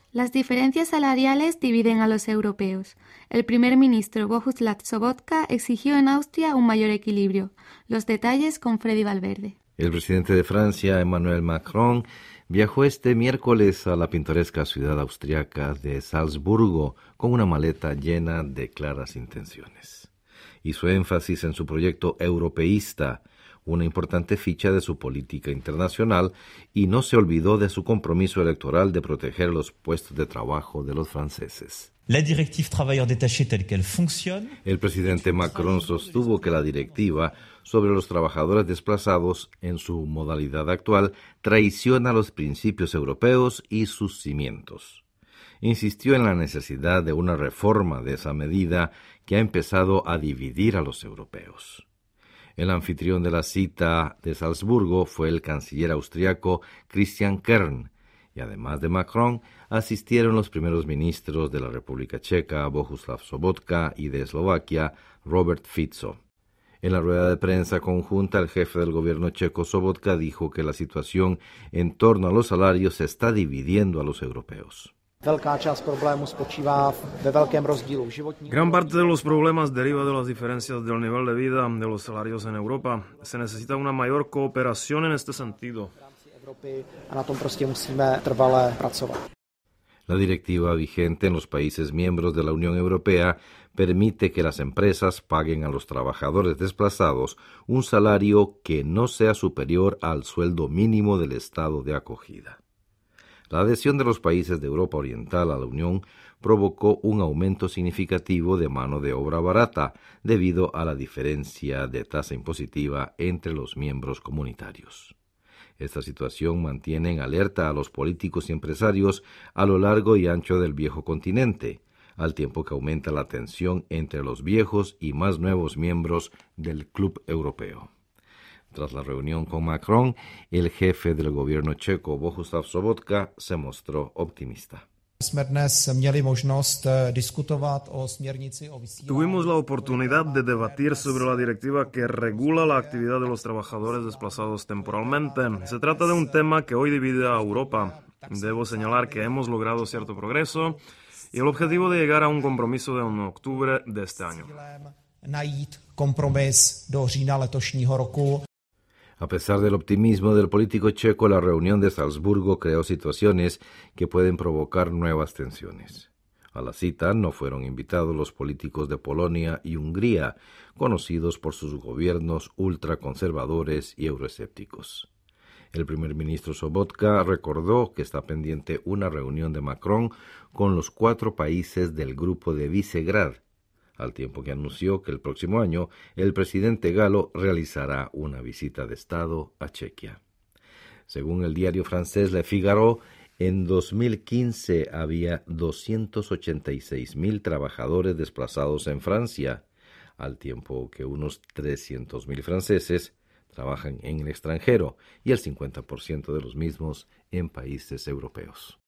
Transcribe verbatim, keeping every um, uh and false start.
Las diferencias salariales dividen a los europeos. El primer ministro Bohuslav Sobotka exigió en Austria un mayor equilibrio. Los detalles con Freddy Valverde. El presidente de Francia, Emmanuel Macron, viajó este miércoles a la pintoresca ciudad austriaca de Salzburgo con una maleta llena de claras intenciones. Hizo énfasis en su proyecto europeísta, una importante ficha de su política internacional, y no se olvidó de su compromiso electoral de proteger los puestos de trabajo de los franceses. La directive travailleurs détachés telle qu'elle fonctionne. El presidente Macron sostuvo que la directiva sobre los trabajadores desplazados en su modalidad actual traiciona los principios europeos y sus cimientos. Insistió en la necesidad de una reforma de esa medida que ha empezado a dividir a los europeos. El anfitrión de la cita de Salzburgo fue el canciller austriaco Christian Kern, y además de Macron, asistieron los primeros ministros de la República Checa, Bohuslav Sobotka, y de Eslovaquia, Robert Fico. En la rueda de prensa conjunta, el jefe del gobierno checo, Sobotka, dijo que la situación en torno a los salarios está dividiendo a los europeos. Gran parte de los problemas deriva de las diferencias del nivel de vida de los salarios en Europa. Se necesita una mayor cooperación en este sentido. La directiva vigente en los países miembros de la Unión Europea permite que las empresas paguen a los trabajadores desplazados un salario que no sea superior al sueldo mínimo del estado de acogida. La adhesión de los países de Europa Oriental a la Unión provocó un aumento significativo de mano de obra barata debido a la diferencia de tasa impositiva entre los miembros comunitarios. Esta situación mantiene en alerta a los políticos y empresarios a lo largo y ancho del viejo continente, al tiempo que aumenta la tensión entre los viejos y más nuevos miembros del Club Europeo. Tras la reunión con Macron, el jefe del gobierno checo, Bohuslav Sobotka, se mostró optimista. Tuvimos la oportunidad de debatir sobre la directiva que regula la actividad de los trabajadores desplazados temporalmente. Se trata de un tema que hoy divide a Europa. Debo señalar que hemos logrado cierto progreso y el objetivo de llegar a un compromiso de en octubre de este año. A pesar del optimismo del político checo, la reunión de Salzburgo creó situaciones que pueden provocar nuevas tensiones. A la cita no fueron invitados los políticos de Polonia y Hungría, conocidos por sus gobiernos ultraconservadores y euroescépticos. El primer ministro Sobotka recordó que está pendiente una reunión de Macron con los cuatro países del grupo de Visegrad, al tiempo que anunció que el próximo año el presidente galo realizará una visita de Estado a Chequia. Según el diario francés Le Figaro, en dos mil quince había doscientos ochenta y seis mil trabajadores desplazados en Francia, al tiempo que unos trescientos mil franceses trabajan en el extranjero y el cincuenta por ciento de los mismos en países europeos.